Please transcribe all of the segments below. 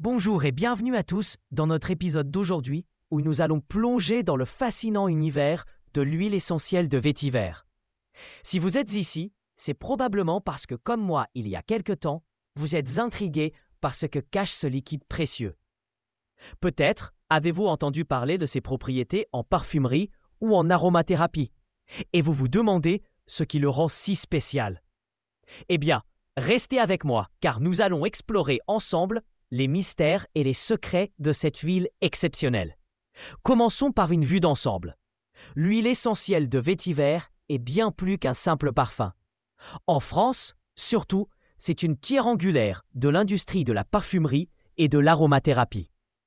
Bonjour et bienvenue à tous dans notre épisode d'aujourd'hui où nous allons plonger dans le fascinant univers de l'huile essentielle de vétiver. Si vous êtes ici, c'est probablement parce que comme moi il y a quelque temps, vous êtes intrigué par ce que cache ce liquide précieux. Peut-être avez-vous entendu parler de ses propriétés en parfumerie ou en aromathérapie et vous vous demandez ce qui le rend si spécial. Eh bien, restez avec moi car nous allons explorer ensemble les mystères et les secrets de cette huile exceptionnelle. Commençons par une vue d'ensemble. L'huile essentielle de vétiver est bien plus qu'un simple parfum. En France, surtout, c'est une pierre angulaire de l'industrie de la parfumerie et de l'aromathérapie.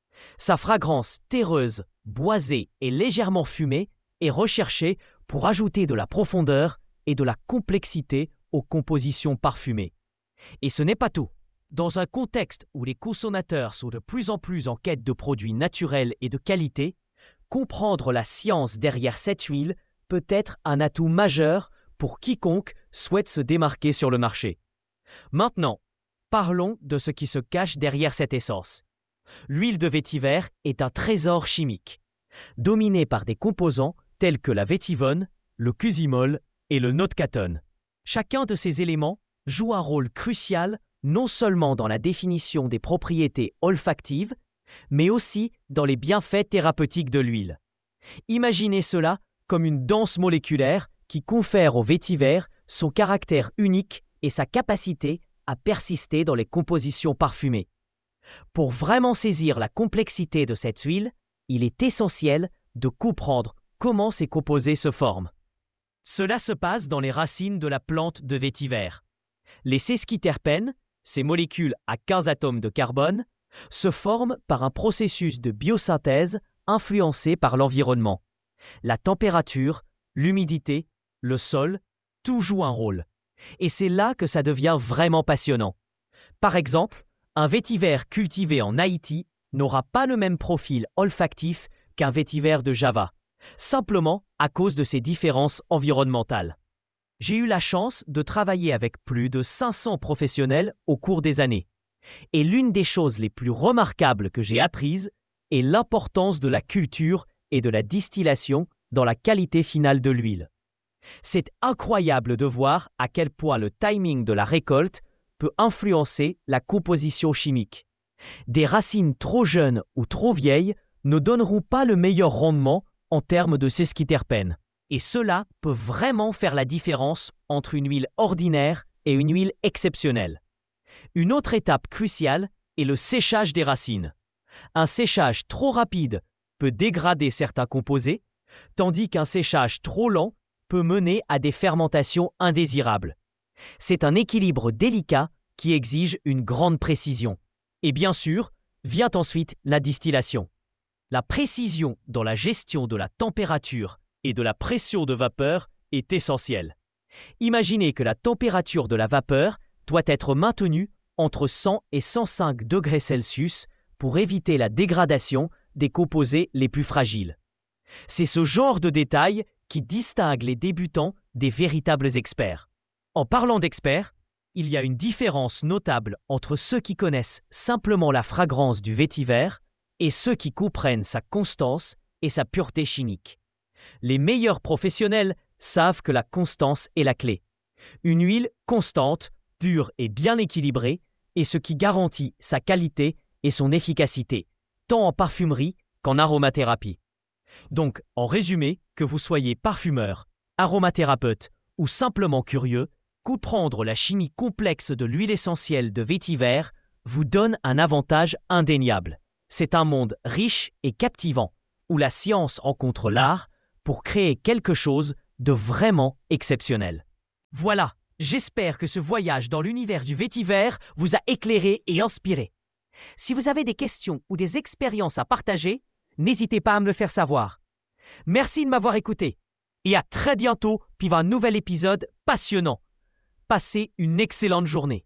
Sa fragrance terreuse, boisée et légèrement fumée est recherchée pour ajouter de la profondeur et de la complexité aux compositions parfumées. Et ce n'est pas tout. Dans un contexte où les consommateurs sont de plus en plus en quête de produits naturels et de qualité, comprendre la science derrière cette huile peut être un atout majeur pour quiconque souhaite se démarquer sur le marché. Maintenant, parlons de ce qui se cache derrière cette essence. L'huile de vétiver est un trésor chimique, dominé par des composants tels que la vétivone, le cusimol et le notkatone. Chacun de ces éléments joue un rôle crucial non seulement dans la définition des propriétés olfactives, mais aussi dans les bienfaits thérapeutiques de l'huile. Imaginez cela comme une danse moléculaire qui confère au vétiver son caractère unique et sa capacité à persister dans les compositions parfumées. Pour vraiment saisir la complexité de cette huile, il est essentiel de comprendre comment ces composés se forment. Cela se passe dans les racines de la plante de vétiver. Les sesquiterpènes, ces molécules à 15 atomes de carbone, se forment par un processus de biosynthèse influencé par l'environnement. La température, l'humidité, le sol, tout joue un rôle. Et c'est là que ça devient vraiment passionnant. Par exemple, un vétiver cultivé en Haïti n'aura pas le même profil olfactif qu'un vétiver de Java, simplement à cause de ces différences environnementales. J'ai eu la chance de travailler avec plus de 500 professionnels au cours des années. Et l'une des choses les plus remarquables que j'ai apprises est l'importance de la culture et de la distillation dans la qualité finale de l'huile. C'est incroyable de voir à quel point le timing de la récolte peut influencer la composition chimique. Des racines trop jeunes ou trop vieilles ne donneront pas le meilleur rendement en termes de sesquiterpènes. Et cela peut vraiment faire la différence entre une huile ordinaire et une huile exceptionnelle. Une autre étape cruciale est le séchage des racines. Un séchage trop rapide peut dégrader certains composés, tandis qu'un séchage trop lent peut mener à des fermentations indésirables. C'est un équilibre délicat qui exige une grande précision. Et bien sûr, vient ensuite la distillation. La précision dans la gestion de la température et de la pression de vapeur est essentielle. Imaginez que la température de la vapeur doit être maintenue entre 100 et 105 degrés Celsius pour éviter la dégradation des composés les plus fragiles. C'est ce genre de détails qui distingue les débutants des véritables experts. En parlant d'experts, il y a une différence notable entre ceux qui connaissent simplement la fragrance du vétiver et ceux qui comprennent sa constance et sa pureté chimique. Les meilleurs professionnels savent que la constance est la clé. Une huile constante, dure et bien équilibrée est ce qui garantit sa qualité et son efficacité, tant en parfumerie qu'en aromathérapie. Donc, en résumé, que vous soyez parfumeur, aromathérapeute ou simplement curieux, comprendre la chimie complexe de l'huile essentielle de vétiver vous donne un avantage indéniable. C'est un monde riche et captivant, où la science rencontre l'art pour créer quelque chose de vraiment exceptionnel. Voilà, j'espère que ce voyage dans l'univers du vétiver vous a éclairé et inspiré. Si vous avez des questions ou des expériences à partager, n'hésitez pas à me le faire savoir. Merci de m'avoir écouté et à très bientôt pour un nouvel épisode passionnant. Passez une excellente journée.